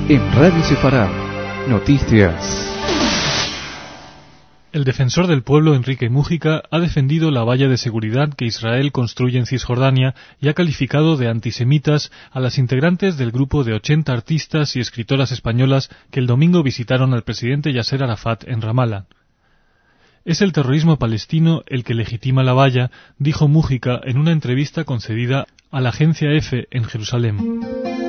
En Radio Sefarad, noticias. El defensor del pueblo, Enrique Mújica, ha defendido la valla de seguridad que Israel construye en Cisjordania y ha calificado de antisemitas a las integrantes del grupo de 80 artistas y escritoras españolas que el domingo visitaron al presidente Yasser Arafat en Ramallah. Es el terrorismo palestino el que legitima la valla, dijo Mújica en una entrevista concedida a la agencia EFE en Jerusalén.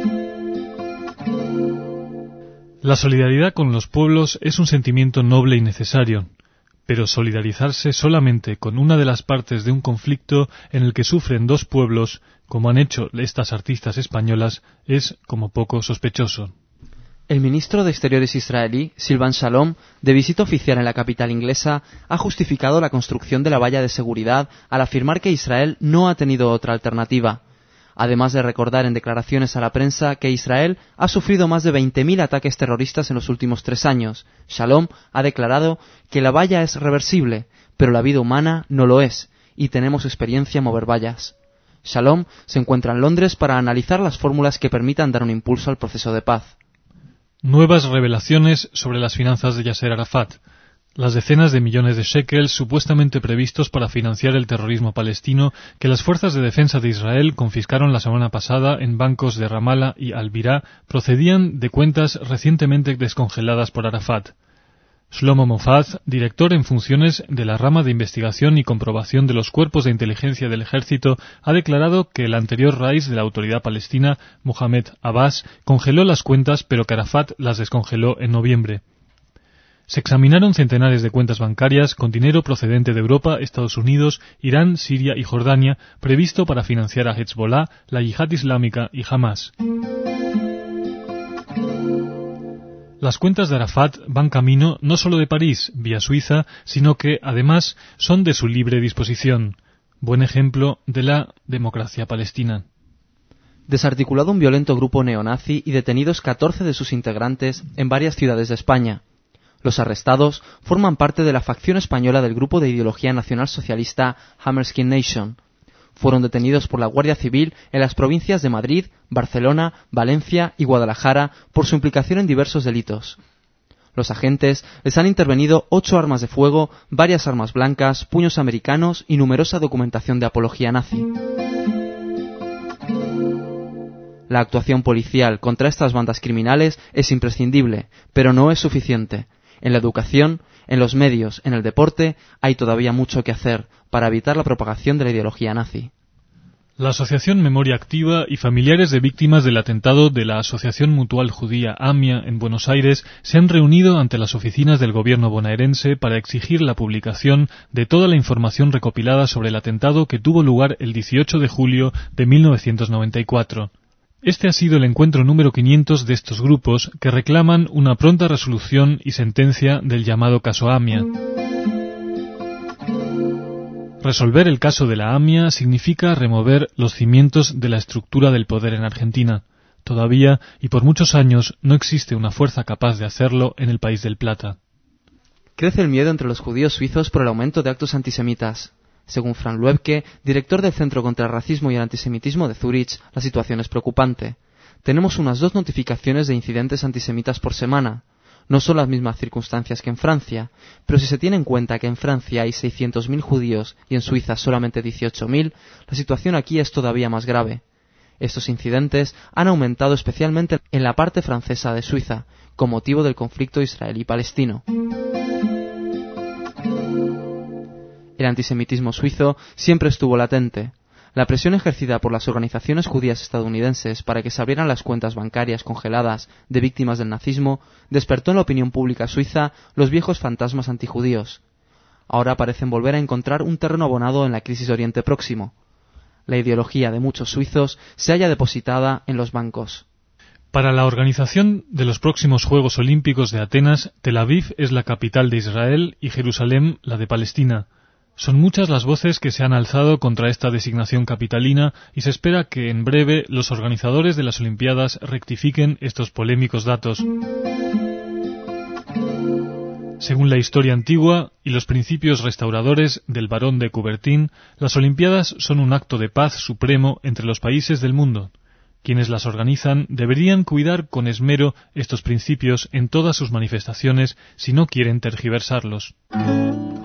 La solidaridad con los pueblos es un sentimiento noble y necesario, pero solidarizarse solamente con una de las partes de un conflicto en el que sufren dos pueblos, como han hecho estas artistas españolas, es como poco sospechoso. El ministro de Exteriores israelí, Silvan Shalom, de visita oficial en la capital inglesa, ha justificado la construcción de la valla de seguridad al afirmar que Israel no ha tenido otra alternativa. Además de recordar en declaraciones a la prensa que Israel ha sufrido más de 20.000 ataques terroristas en los últimos 3 años, Shalom ha declarado que la valla es reversible, pero la vida humana no lo es, y tenemos experiencia en mover vallas. Shalom se encuentra en Londres para analizar las fórmulas que permitan dar un impulso al proceso de paz. Nuevas revelaciones sobre las finanzas de Yasser Arafat. Las decenas de millones de shekels supuestamente previstos para financiar el terrorismo palestino que las fuerzas de defensa de Israel confiscaron la semana pasada en bancos de Ramallah y Al-Birá procedían de cuentas recientemente descongeladas por Arafat. Shlomo Mofaz, director en funciones de la rama de investigación y comprobación de los cuerpos de inteligencia del ejército, ha declarado que el anterior raíz de la autoridad palestina, Mohamed Abbas, congeló las cuentas pero que Arafat las descongeló en noviembre. Se examinaron centenares de cuentas bancarias con dinero procedente de Europa, Estados Unidos, Irán, Siria y Jordania, previsto para financiar a Hezbollah, la Yihad Islámica y Hamas. Las cuentas de Arafat van camino no solo de París, vía Suiza, sino que, además, son de su libre disposición. Buen ejemplo de la democracia palestina. Desarticulado un violento grupo neonazi y detenidos 14 de sus integrantes en varias ciudades de España. Los arrestados forman parte de la facción española del grupo de ideología nacionalsocialista Hammerskin Nation. Fueron detenidos por la Guardia Civil en las provincias de Madrid, Barcelona, Valencia y Guadalajara por su implicación en diversos delitos. Los agentes les han intervenido 8 armas de fuego, varias armas blancas, puños americanos y numerosa documentación de apología nazi. La actuación policial contra estas bandas criminales es imprescindible, pero no es suficiente. En la educación, en los medios, en el deporte, hay todavía mucho que hacer para evitar la propagación de la ideología nazi. La Asociación Memoria Activa y familiares de víctimas del atentado de la Asociación Mutual Judía AMIA en Buenos Aires se han reunido ante las oficinas del gobierno bonaerense para exigir la publicación de toda la información recopilada sobre el atentado que tuvo lugar el 18 de julio de 1994. Este ha sido el encuentro número 500 de estos grupos que reclaman una pronta resolución y sentencia del llamado caso AMIA. Resolver el caso de la AMIA significa remover los cimientos de la estructura del poder en Argentina. Todavía, y por muchos años, no existe una fuerza capaz de hacerlo en el país del Plata. Crece el miedo entre los judíos suizos por el aumento de actos antisemitas. Según Frank Luebke, director del Centro contra el Racismo y el Antisemitismo de Zúrich, la situación es preocupante. Tenemos unas 2 notificaciones de incidentes antisemitas por semana. No son las mismas circunstancias que en Francia, pero si se tiene en cuenta que en Francia hay 600.000 judíos y en Suiza solamente 18.000, la situación aquí es todavía más grave. Estos incidentes han aumentado especialmente en la parte francesa de Suiza, con motivo del conflicto israelí-palestino. El antisemitismo suizo siempre estuvo latente. La presión ejercida por las organizaciones judías estadounidenses para que se abrieran las cuentas bancarias congeladas de víctimas del nazismo despertó en la opinión pública suiza los viejos fantasmas antijudíos. Ahora parecen volver a encontrar un terreno abonado en la crisis de Oriente Próximo. La ideología de muchos suizos se halla depositada en los bancos. Para la organización de los próximos Juegos Olímpicos de Atenas, Tel Aviv es la capital de Israel y Jerusalén la de Palestina. Son muchas las voces que se han alzado contra esta designación capitalina y se espera que en breve los organizadores de las Olimpiadas rectifiquen estos polémicos datos. Según la historia antigua y los principios restauradores del barón de Coubertin, las Olimpiadas son un acto de paz supremo entre los países del mundo. Quienes las organizan deberían cuidar con esmero estos principios en todas sus manifestaciones si no quieren tergiversarlos.